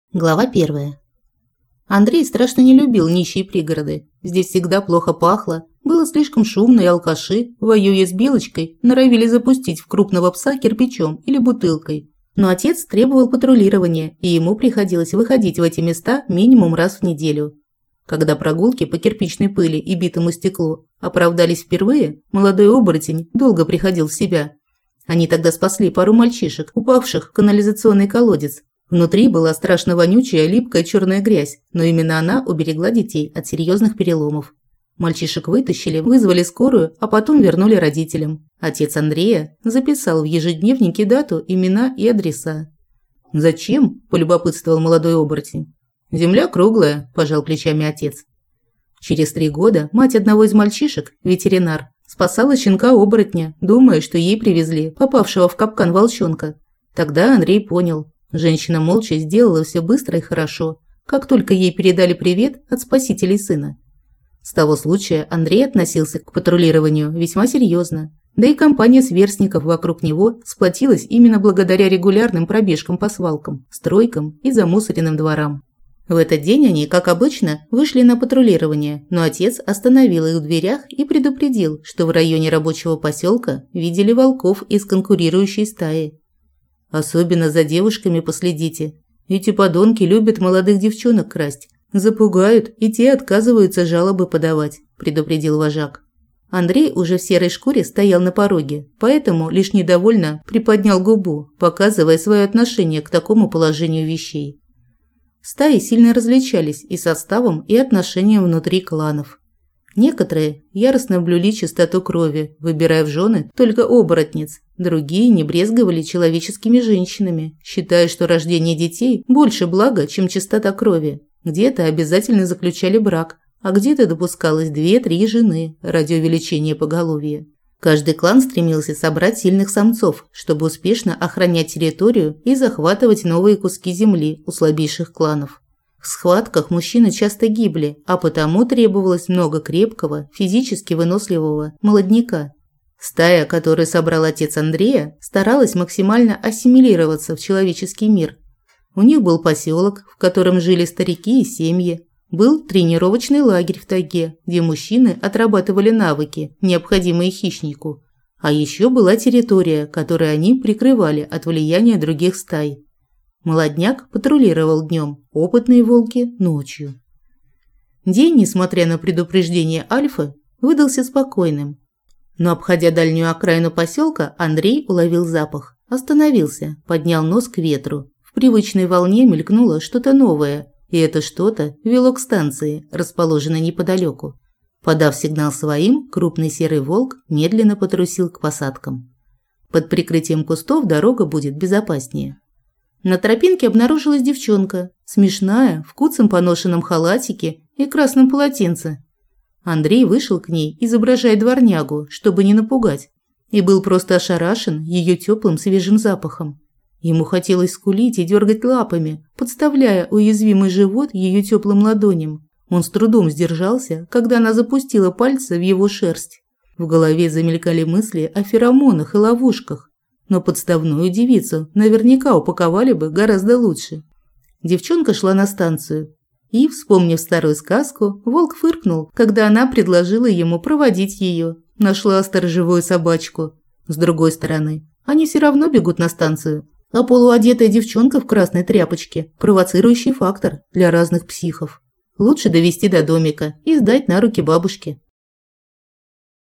Глава 1. Андрей страшно не любил нищие пригороды. Здесь всегда плохо пахло, было слишком шумно, и алкаши, воюя с Белочкой, норовили запустить в крупного пса кирпичом или бутылкой. Но отец требовал патрулирования, и ему приходилось выходить в эти места минимум раз в неделю. Когда прогулки по кирпичной пыли и битому стеклу оправдались впервые, молодой оборотень долго приходил в себя. Они тогда спасли пару мальчишек, упавших в канализационный колодец. Внутри была страшно вонючая, липкая черная грязь, но именно она уберегла детей от серьезных переломов. Мальчишек вытащили, вызвали скорую, а потом вернули родителям. Отец Андрея записал в ежедневнике дату, имена и адреса. «Зачем?» – полюбопытствовал молодой оборотень. «Земля круглая», – пожал плечами отец. Через 3 года мать одного из мальчишек, ветеринар, спасала щенка-оборотня, думая, что ей привезли попавшего в капкан волчонка. Тогда Андрей понял. Женщина молча сделала все быстро и хорошо, как только ей передали привет от спасителей сына. С того случая Андрей относился к патрулированию весьма серьезно, да и компания сверстников вокруг него сплотилась именно благодаря регулярным пробежкам по свалкам, стройкам и замусоренным дворам. В этот день они, как обычно, вышли на патрулирование, но отец остановил их в дверях и предупредил, что в районе рабочего поселка видели волков из конкурирующей стаи. «Особенно за девушками последите. Эти подонки любят молодых девчонок красть. Запугают, и те отказываются жалобы подавать», – предупредил вожак. Андрей уже в серой шкуре стоял на пороге, поэтому лишь недовольно приподнял губу, показывая свое отношение к такому положению вещей. Стаи сильно различались и составом, и отношением внутри кланов. Некоторые яростно блюли чистоту крови, выбирая в жены только оборотниц. Другие не брезговали человеческими женщинами, считая, что рождение детей больше блага, чем чистота крови. Где-то обязательно заключали брак, а где-то допускалось 2-3 жены ради увеличения поголовья. Каждый клан стремился собрать сильных самцов, чтобы успешно охранять территорию и захватывать новые куски земли у слабейших кланов. В схватках мужчины часто гибли, а потому требовалось много крепкого, физически выносливого молодняка. Стая, которую собрал отец Андрея, старалась максимально ассимилироваться в человеческий мир. У них был поселок, в котором жили старики и семьи. Был тренировочный лагерь в тайге, где мужчины отрабатывали навыки, необходимые хищнику. А еще была территория, которую они прикрывали от влияния других стай. Молодняк патрулировал днем, опытные волки – ночью. День, несмотря на предупреждение Альфы, выдался спокойным. Но, обходя дальнюю окраину поселка, Андрей уловил запах. Остановился, поднял нос к ветру. В привычной волне мелькнуло что-то новое, и это что-то вело к станции, расположенной неподалеку. Подав сигнал своим, крупный серый волк медленно потрусил к посадкам. Под прикрытием кустов дорога будет безопаснее. На тропинке обнаружилась девчонка, смешная, в куцом поношенном халатике и красном полотенце. Андрей вышел к ней, изображая дворнягу, чтобы не напугать, и был просто ошарашен ее теплым свежим запахом. Ему хотелось скулить и дергать лапами, подставляя уязвимый живот ее теплым ладоням. Он с трудом сдержался, когда она запустила пальцы в его шерсть. В голове замелькали мысли о феромонах и ловушках. Но подставную девицу наверняка упаковали бы гораздо лучше. Девчонка шла на станцию. И, вспомнив старую сказку, волк фыркнул, когда она предложила ему проводить ее. Нашла сторожевую собачку. С другой стороны, они все равно бегут на станцию. А полуодетая девчонка в красной тряпочке – провоцирующий фактор для разных психов. Лучше довести до домика и сдать на руки бабушке.